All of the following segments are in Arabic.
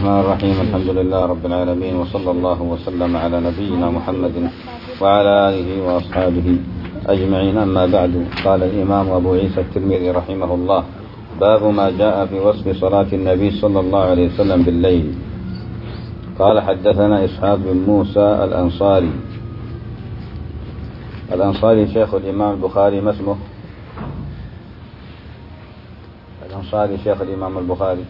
الرحمن الرحيم. الحمد لله رب العالمين، وصلى الله وسلم على نبينا محمد وعلى آله وأصحابه أجمعين. أما بعد، قال الإمام أبو عيسى الترمذي رحمه الله: باب ما جاء في وصف صلاة النبي صلى الله عليه وسلم بالليل. قال: حدثنا إسحاق بن موسى الأنصاري شيخ الإمام البخاري. ما اسمه الأنصاري شيخ الإمام البخاري؟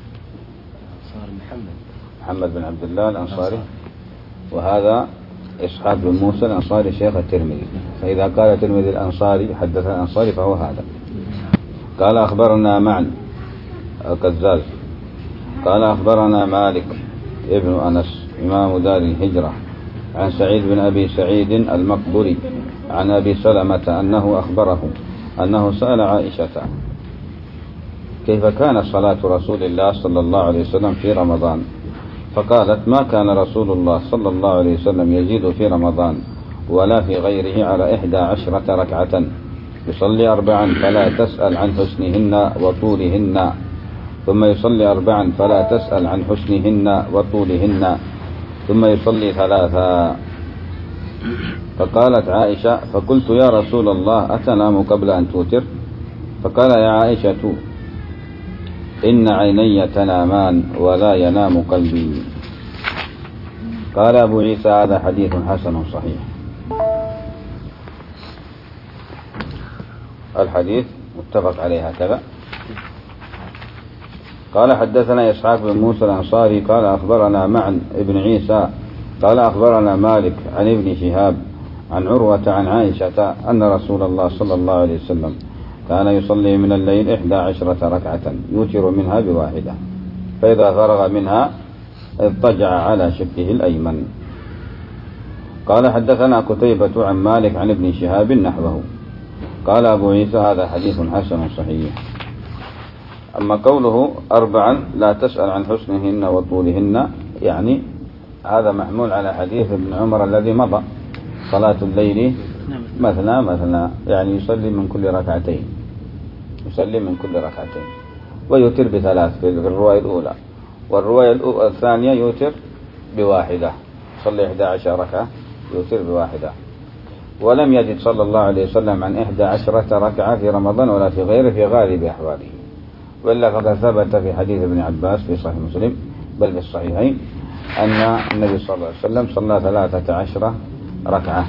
محمد بن عبد الله الأنصاري. وهذا إسحاق بن موسى الأنصاري شيخ الترمذي. فإذا قال الترمذي الأنصاري حدث الأنصاري فهو هذا. قال: أخبرنا معن القزاز قال: أخبرنا مالك ابن أنس إمام دار الهجرة عن سعيد بن أبي سعيد المقبري عن أبي سلمة أنه أخبره أنه سأل عائشة كيف كانت صلاة رسول الله صلى الله عليه وسلم في رمضان، فقالت: ما كان رسول الله صلى الله عليه وسلم يزيد في رمضان ولا في غيره على 11 ركعة، يصلي 4 فلا تسأل عن حسنهن وطولهن، ثم يصلي 4 فلا تسأل عن حسنهن وطولهن، ثم يصلي 3. فقالت عائشة: فقلت: يا رسول الله، أتنام قبل أن توتر؟ فقال: يا عائشة، إن عيني تنامان ولا ينام قلبي. قال أبو عيسى: هذا حديث حسن صحيح. الحديث متفق عليه هكذا. قال: حدثنا إسحاق بن موسى الأنصاري قال: أخبرنا معن ابن عيسى قال: أخبرنا مالك عن ابن شهاب عن عروة عن عائشة أن رسول الله صلى الله عليه وسلم كان يصلي من الليل 11 ركعة يوتر منها ب1، فإذا فرغ منها اضطجع على شقه الأيمن. قال: حدثنا قتيبة عن مالك عن ابن شهاب نحوه. قال أبو عيسى: هذا حديث حسن صحيح. أما قوله 4 لا تسأل عن حسنهن وطولهن، يعني هذا محمول على حديث ابن عمر الذي مضى: صلاة الليل مثنى، يعني يصلي من كل ركعتين، ويوتر ب3 في الرواية الأولى، والرواية الثانية يوتر ب1، يصلي 11 ركعة يوتر ب1. ولم يجد صلى الله عليه وسلم عن 11 ركعة في رمضان ولا في غيره في غالب أحواله، وإلا فقد ثبت في حديث ابن عباس في صحيح مسلم بل في الصحيحين أن النبي صلى الله عليه وسلم صلى 13 ركعة.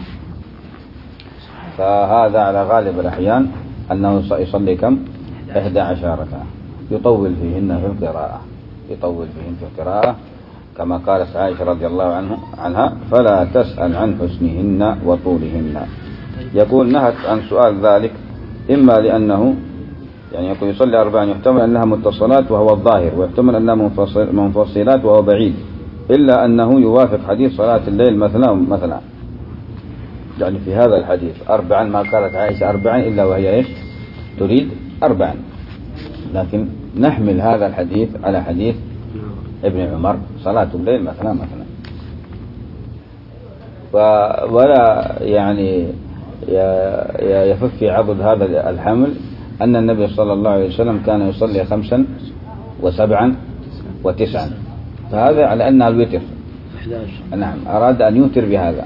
فهذا على غالب الأحيان أنه يصلي كم؟ 11 ركعة، يطول فيهن في القراءة كما قالت عائشة رضي الله عنها: فلا تسأل عن حسنهن وطولهن. يقول: نهت عن سؤال ذلك إما لأنه يعني يقول يصلي 4 يحتمل أنها متصلات وهو الظاهر، ويحتمل أنها منفصلات وهو بعيد، إلا أنه يوافق حديث صلاة الليل مثنى، يعني في هذا الحديث 4 ما قالت عائشة 4 إلا وهي إيش تريد 4، لكن نحمل هذا الحديث على حديث ابن عمر: صلاة الليل مثنى. ولا يعني يفك في عضد هذا الحمل أن النبي صلى الله عليه وسلم كان يصلي 5 و7 و9، فهذا على أنها الوتر. نعم، أراد أن يوتر بهذا،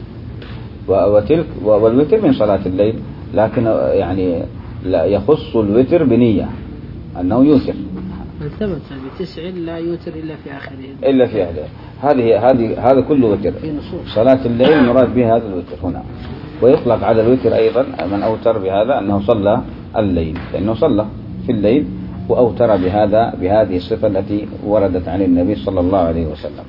والوتر من صلاة الليل، لكن يعني لا يخص الوتر بنية أنه يوتر. ثبت ب9 لا يوتر إلا في آخره. هذا كله وتر. صلاة الليل مراد بها هذا الوتر هنا. ويطلق على الوتر أيضا من أوتر بهذا أنه صلى الليل، لأنه صلى في الليل وأوتر بهذه الصفة التي وردت عن النبي صلى الله عليه وسلم.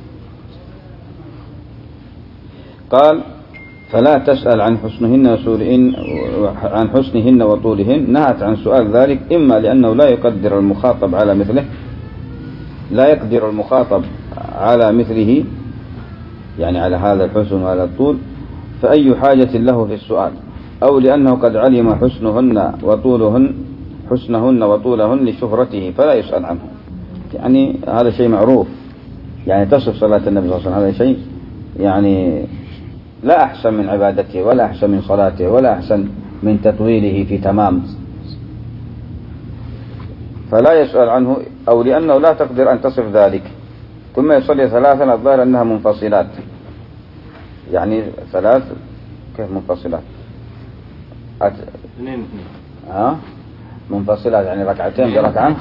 قال: فلا تسأل عن حسنهن وطولهن. نهت عن سؤال ذلك إما لأنه لا يقدر المخاطب على مثله، يعني على هذا الحسن وعلى الطول، فأي حاجة له في السؤال، أو لأنه قد علم حسنهن وطولهن لشهرته فلا يسأل عنه. يعني هذا شيء معروف، يعني تصف صلاة النبي صلى الله عليه وسلم هذا شيء يعني لا أحسن من عبادته ولا أحسن من صلاته ولا أحسن من تطويله في تمام، فلا يسأل عنه أو لأنه لا تقدر أن تصف ذلك، ثم يصلي ثلاثا الظاهر أنها منفصلات. يعني ثلاث كيف منفصلات؟ اثنين منفصلات يعني ركعتين بركعة.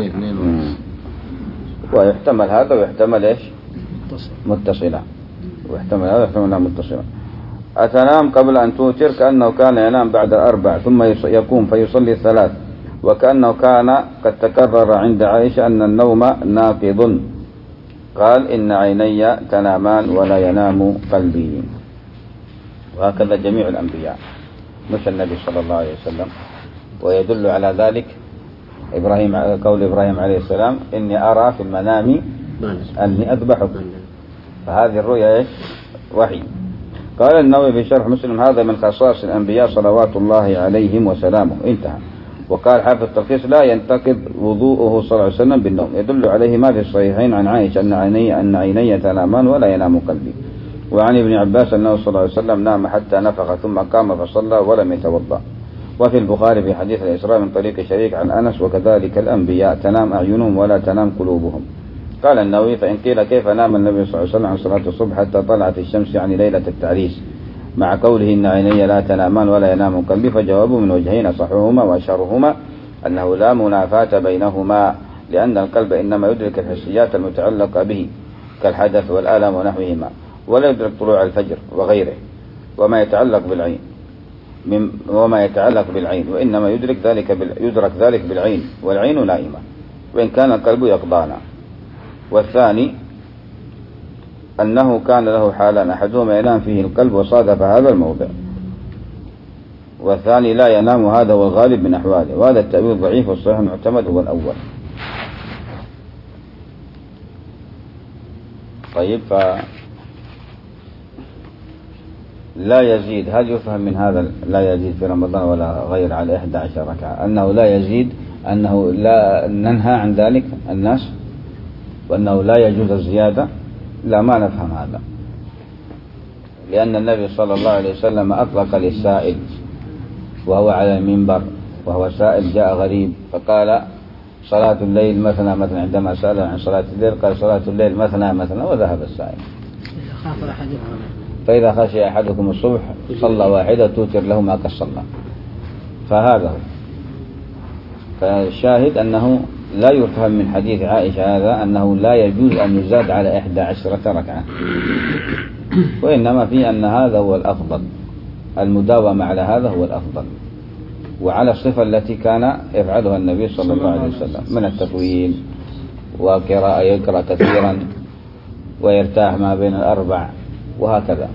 ويحتمل هذا ويحتمل إيش؟ متصلة. ويحتمل هذا ويحتمل أنها متصلة. أتنام قبل أن توتر كأنه كان ينام بعد 4 ثم يقوم فيصلي الثلاث، وكأنه كان قد تكرر عند عائشة أن النوم ناقض. قال إن عيني تنامان ولا ينام قلبي. وهكذا جميع الأنبياء مش النبي صلى الله عليه وسلم. ويدل على ذلك قول إبراهيم عليه السلام إني أرى في المنام أني أذبحك. فهذه الرؤيا إيش؟ وحي. قال النووي في شرح مسلم هذا من خصائص الأنبياء صلوات الله عليهم وسلامه. انتهى. وقال حافظ التلخيص لا ينتقض وضوءه صلى الله عليه وسلم بالنوم. يدل عليه ما في الصحيحين عن عائشة أن عيني تنامان ولا ينام قلبي. وعن ابن عباس أنه صلى الله عليه وسلم نام حتى نفخ ثم قام فصلى ولم يتوضأ. وفي البخاري في حديث الإسراء من طريق شريك عن أنس وكذلك الأنبياء تنام أعينهم ولا تنام قلوبهم. قال النووي فإن قيل كيف نام النبي صلى الله عليه وسلم عن صلاة الصبح حتى طلعت الشمس يعني ليلة التعريس مع قوله إن عيني لا تنامان ولا ينام قلبي، فجوابه من وجهين أصحهما وأشهرهما أنه لا منافاة بينهما، لأن القلب إنما يدرك الحسيات المتعلقة به كالحدث والألم ونحوهما، ولا يدرك طلوع الفجر وغيره وما يتعلق بالعين وإنما يدرك ذلك بالعين، والعين نائمة وإن كان القلب يقضانا. والثاني أنه كان له حالان أحدهما ينام فيه القلب وصادف هذا الموضع، والثاني لا ينام، هذا هو الغالب من أحواله، وهذا التأويل ضعيف والصحيح المعتمد هو الأول. طيب لا يزيد، هل يفهم من هذا لا يزيد في رمضان ولا غير على 11 ركعة أنه لا يزيد، أنه لا ننهى عن ذلك الناس وأنه لا يجوز الزيادة؟ لا، ما نفهم هذا، لأن النبي صلى الله عليه وسلم أطلق للسائل وهو على المنبر، وهو سائل جاء غريب فقال صلاة الليل مثنى مثنى، عندما سأل عن صلاة الليل قال صلاة الليل مثنى مثنى، وذهب السائل. فإذا خشي أحدكم الصبح صلى واحدة توتر له ما قد صلى. فهذا هو. فالشاهد أنه لا يفهم من حديث عائشة هذا أنه لا يجوز أن يزاد على 11 ركعة، وإنما في أن هذا هو الأفضل، المداومة على هذا هو الأفضل، وعلى الصفة التي كان يفعلها النبي صلى الله عليه وسلم من التطويل وقراءة، يقرأ كثيرا ويرتاح ما بين الأربع وهكذا.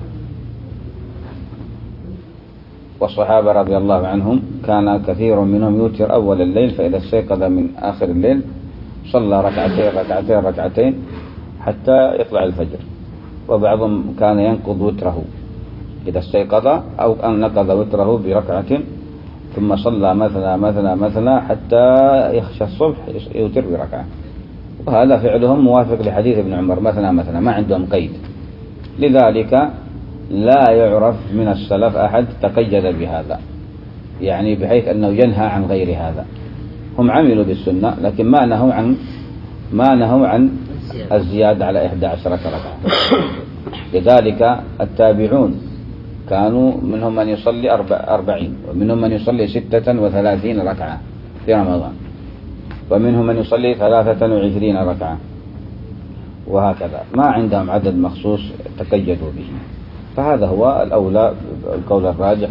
والصحابة رضي الله عنهم كان كثير منهم يوتر أول الليل، فإذا استيقظ من آخر الليل صلى ركعتين حتى يطلع الفجر، وبعضهم كان ينقض وتره إذا استيقظ أو أن نقض وتره بركعة ثم صلى مثلا حتى يخشى الصبح يوتر بركعة. وهذا فعلهم موافق لحديث ابن عمر مثلا ما عندهم قيد، لذلك لا يعرف من السلف أحد تقيد بهذا، يعني بحيث أنه ينهى عن غير هذا. هم عملوا بالسنة لكن ما نهوا عن الزيادة على 11 ركعة. لذلك التابعون كانوا منهم من يصلي 40 ومنهم من يصلي 36 ركعة في رمضان، ومنهم من يصلي 23 ركعة، وهكذا ما عندهم عدد مخصوص تقيدوا به. فهذا هو الأولى، القول الراجح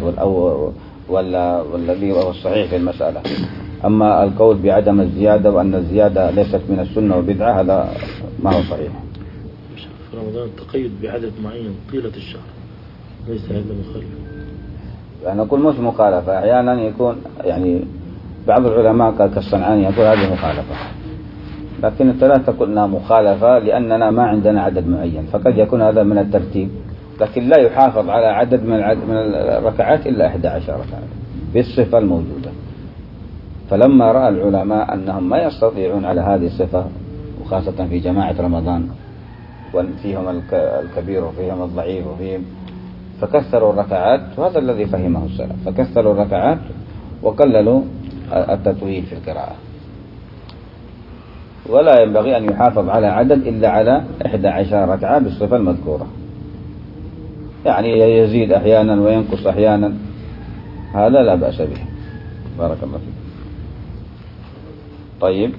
والذي هو الصحيح في المسألة. أما القول بعدم الزيادة وأن الزيادة ليست من السنة وبدعة هذا ما هو صحيح. في رمضان تقيد بعدد معين طيلة الشهر ليس هذا مخالف، يعني نقول مش مخالفة، أحيانا يكون يعني بعض العلماء كالصنعاني يقول هذه مخالفة، لكن الثلاثة قلنا مخالفة لأننا ما عندنا عدد معين، فقد يكون هذا من الترتيب، لكن لا يحافظ على عدد من الركعات إلا 11 ركعة بالصفة الموجودة. فلما رأى العلماء أنهم ما يستطيعون على هذه الصفة، وخاصة في جماعة رمضان وفيهم الكبير وفيهم الضعيف وفيهم، فكثروا الركعات، وهذا الذي فهمه السلف، فكثروا الركعات وقللوا التطويل في القراءة. ولا ينبغي أن يحافظ على عدد إلا على 11 ركعة بالصفة المذكورة، يعني يزيد أحيانا وينقص أحيانا، هذا لا بأس به. بارك الله فيك. طيب،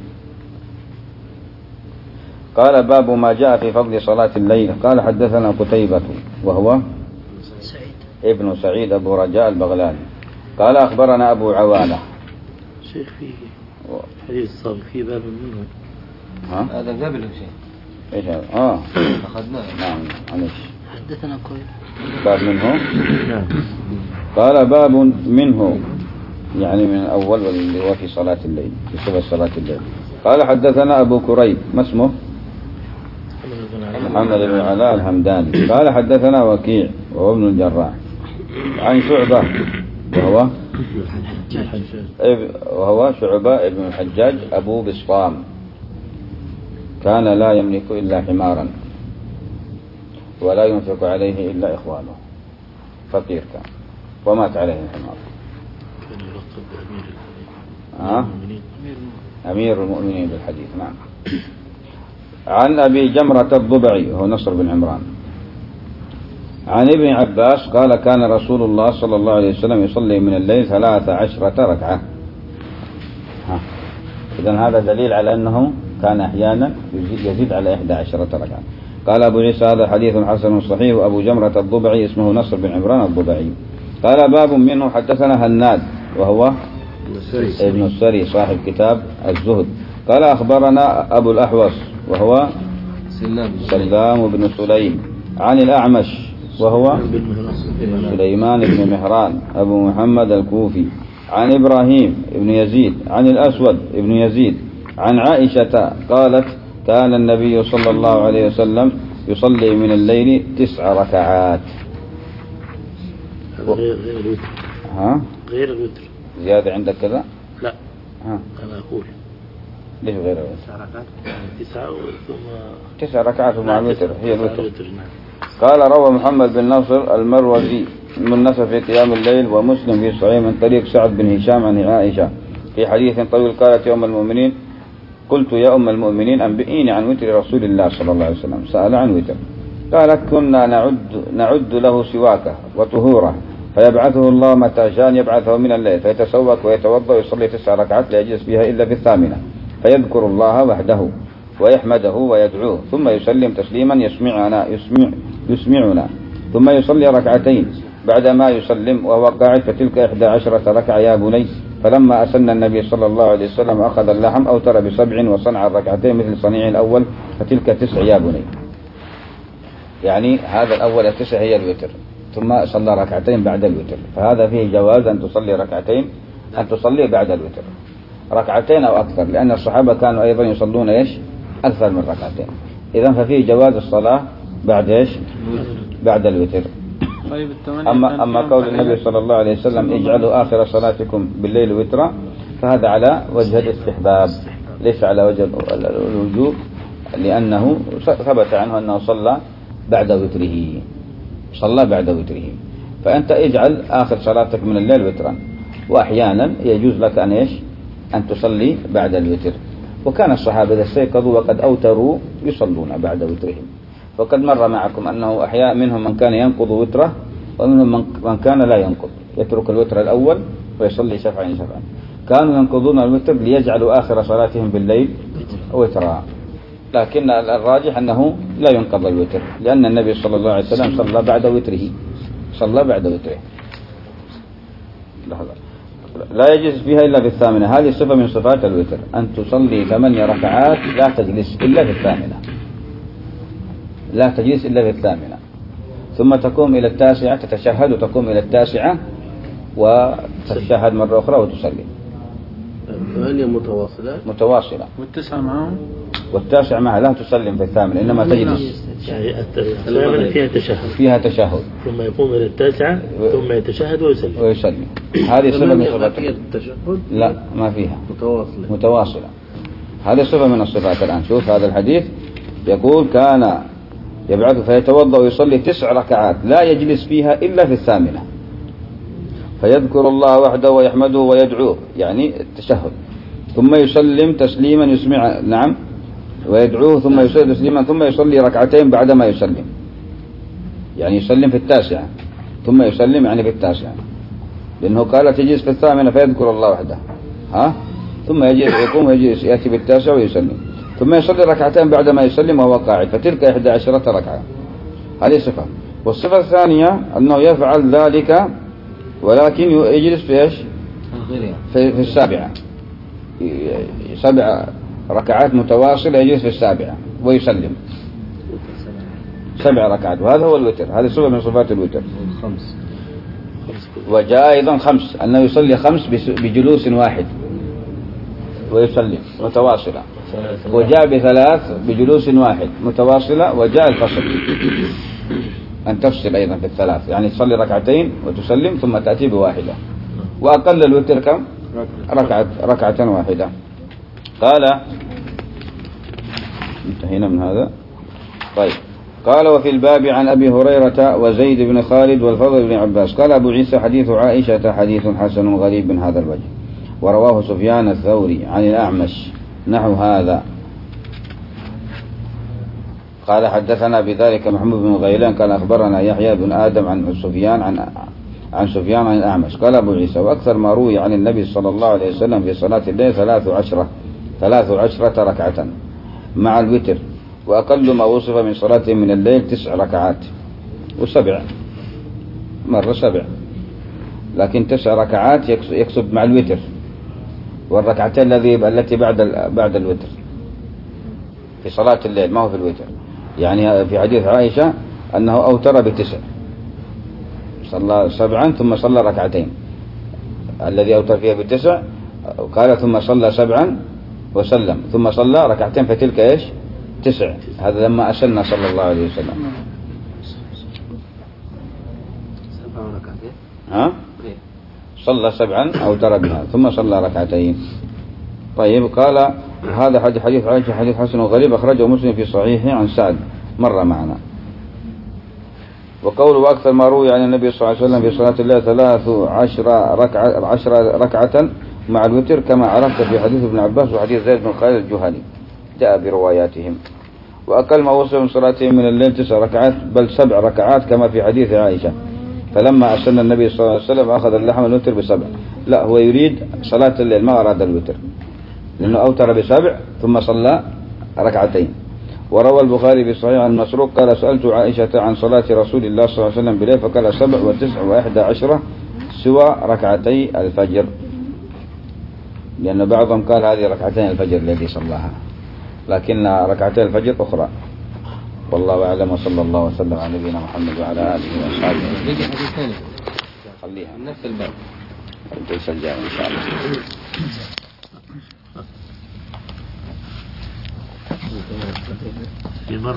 قال باب ما جاء في فضل صلاة الليل. قال حدثنا قتيبة وهو ابن سعيد أبو رجاء البغلاني قال أخبرنا أبو عوانة. شيخ فيه حديث الصابر في باب منه. هذا قبل شيء ايش هذا؟ أخذناه. نعم معلش. حدثنا كويس. باب منه. نعم. قال باب منه، يعني من الأول واللي هو في صلاة الليل، في صفة صلاة الليل. قال حدثنا أبو كريب، ما اسمه؟ محمد بن علاء الحمداني. قال حدثنا وكيع وهو ابن الجراح عن شعبة وهو شعبة ابن الحجاج أبو بسطام، كان لا يملك إلا حمارا ولا ينفق عليه إلا إخوانه، فقير كان ومات عليه الحمار. كان يلقب بأمير المؤمنين. أمير المؤمنين بالحديث. نعم. عن أبي جمرة الضبعي هو نصر بن عمران عن ابن عباس قال كان رسول الله صلى الله عليه وسلم يصلي من الليل 13 ركعة. إذن هذا دليل على أنه كان أحيانا يزيد على 11 ركعة. قال أبو عيسى هذا حديث حسن صحيح. وأبو جمرة الضبعي اسمه نصر بن عمران الضبعي. قال باب منه حدثنا هناد وهو ابن السري صاحب كتاب الزهد. قال أخبرنا أبو الأحوص وهو سلام بن سليم عن الأعمش وهو سليمان بن مهران أبو محمد الكوفي عن إبراهيم بن يزيد عن الأسود بن يزيد عن عائشة قالت كان النبي صلى الله عليه وسلم يصلي من الليل 9 ركعات. غير الوتر. غير الوتر. زيادة عندك كذا؟ لا. أنا أقول ليش غير الوتر؟ 9 ركعات. 9 ثم 9 ركعات مع الوتر هي الوتر. نعم. قال روى محمد بن نصر المروزي من نصر في قيام الليل ومسلم في صحيح من طريق سعد بن هشام عن عائشة في حديث طويل قالت يا أم المؤمنين قلت يا أم المؤمنين أنبئيني عن وتر رسول الله صلى الله عليه وسلم. سأل عن وتر. قالت كنا نعد له سواكه وطهوره فيبعثه الله متى شاء يبعثه من الليل فيتسوق ويتوضأ ويصلي 9 ركعات لا يجلس فيها إلا في 8 فيذكر الله وحده ويحمده ويدعوه ثم يسلم تسليما يسمعنا ثم يصلي 2 ركعتين بعدما يسلم وهو قاعد فتلك 11 ركعة يا بني. فلما أسن النبي صلى الله عليه وسلم أخذ اللحم أوتر ب7 وصنع 2 ركعتين مثل صنيع الأول فتلك 9 يا بني. يعني هذا الأول 9 هي الوتر ثم صلى 2 ركعتين بعد الوتر. فهذا فيه جواز أن تصلي 2 ركعتين أن تصلي بعد الوتر 2 ركعتين أو أكثر، لأن الصحابة كانوا أيضا يصلون أكثر من 2 ركعتين. إذن ففيه جواز الصلاة بعد بعد الوتر. طيب أما قول النبي صلى الله عليه وسلم اجعلوا آخر صلاتكم بالليل وترا فهذا على وجه الاستحباب ليس على وجه الوجوب، لأنه ثبت عنه أنه صلى بعد وتره. فأنت اجعل آخر صلاتك من الليل وترا، وأحيانا يجوز لك أن تصلي بعد الوتر. وكان الصحابة إذا استيقظوا وقد أوتروا يصلون بعد وترهم. وقد مر معكم أنه أحياء منهم من كان ينقض وتره ومنهم من كان لا ينقض، يترك الوتر الأول ويصلي شفعا. كانوا ينقضون الوتر ليجعلوا آخر صلاتهم بالليل وترا، لكن الراجح أنه لا ينقض الوتر، لأن النبي صلى الله عليه وسلم صلى بعد وتره. لا يجلس فيها إلا في 8. هذه صفة من صفات الوتر، أن تصلي 8 ركعات لا تجلس إلا في 8. ثم تقوم إلى 9 تتشهد وتقوم إلى 9 وتتشهد مرة أخرى وتصلي. 8 متواصلة. والتاسع معها لا تسلم في 8 إنما تجلس. يعني 8 فيها تشهد ثم يقوم إلى 9 ثم يتشهد ويسلم. هذه صفة من صفات التشهد. لا ما فيها متواصلة. هذه صفة من الصفات. الآن شوف هذا الحديث يقول كان يبعث فيتوضأ ويصلي 9 ركعات لا يجلس فيها إلا في 8 فيذكر الله وحده ويحمده ويدعوه، يعني التشهد، ثم يسلم تسليما ويدعوه ثم يصلي تسليما ثم يصلي ركعتين بعدما يسلم، يعني يسلم في التاسعة ثم يسلم يعني في التاسعة، لأنه قال تجلس في الثامنة فيذكر الله وحده ثم يجلس يقوم ويجلس يأتي بالتاسع ويسلم ثم يصلي ركعتين بعدما يسلم وهو قاعد، فتلك 11 ركعة. هذه صفة. والصفة الثانية أنه يفعل ذلك ولكن يجلس في إيش؟ في السابعة، 7 ركعات متواصلة يجلس في السابعة ويسلم 7 ركعات، وهذا هو الوتر. هذه صفة من صفات الوتر. وجاء أيضا 5 أنه يصلي 5 بجلوس واحد ويسلم متواصلة، وجاء ب3 بجلوس واحد متواصلة، وجاء الفصل أن تفصل أيضا في 3، يعني تصلي ركعتين وتسلم ثم تأتي بواحدة. وأقل الوتر كم؟ ركعة واحدة. قال انتهينا من هذا. طيب قال وفي الباب عن أبي هريرة وزيد بن خالد والفضل بن عباس قال أبو عيسى حديث عائشة حديث حسن غريب من هذا الوجه، ورواه سفيان الثوري عن الأعمش نحو هذا. قال حدثنا بذلك محمود بن غيلان قال أخبرنا يحيى بن آدم عن سفيان عن الأعمش قال أبو عيسى وأكثر ما روي عن النبي صلى الله عليه وسلم في صلاة الليل 13 ركعة مع الوتر، وأقل ما وصف من صلاة من الليل 9 ركعات و7 مرة 7، لكن 9 ركعات يكسب مع الوتر، والركعتين التي بعد الوتر في صلاة الليل ما هو في الوتر. يعني في حديث عائشة أنه أوتر ب9، صلى 7 ثم صلى ركعتين، الذي أوتر فيها ب9 قال ثم صلى 7 وسلم ثم صلى ركعتين، فتلك إيش 9. هذا لما أسلنا صلى الله عليه وسلم. صلى 7 أوتر بها ثم صلى ركعتين. طيب قال هذا حديث عائشة حديث حسن وغريب أخرجه مسلم في صحيحه عن سعد مر معنا. وقوله وأكثر ما روي عن النبي صلى الله عليه وسلم في صلاة الليل 13 ركعة مع الوتر كما عرفت في حديث ابن عباس وحديث زيد بن خالد الجهني جاء برواياتهم. وأقل ما وصل من صلاتهم من الليل 9 ركعات بل 7 ركعات كما في حديث عائشة، فلما أسن النبي صلى الله عليه وسلم أخذ اللحم الوتر ب7. لا، هو يريد صلاة الليل ما أراد الوتر، لأنه أوتر ب7 ثم صلى ركعتين. وروى البخاري في صحيح عن مسروق قال سألت عائشة عن صلاة رسول الله صلى الله عليه وسلم بالليل فقال 7 و9 و11 سوى ركعتي الفجر، لأن بعضهم قال هذه ركعتين الفجر التي صلاها، لكن ركعتي الفجر أخرى. والله أعلم وصلى الله وسلم على نبينا محمد وعلى آله وصحبه. بيجي حديث ثاني خليها نفس الباب الجلسة الجاية إن شاء الله.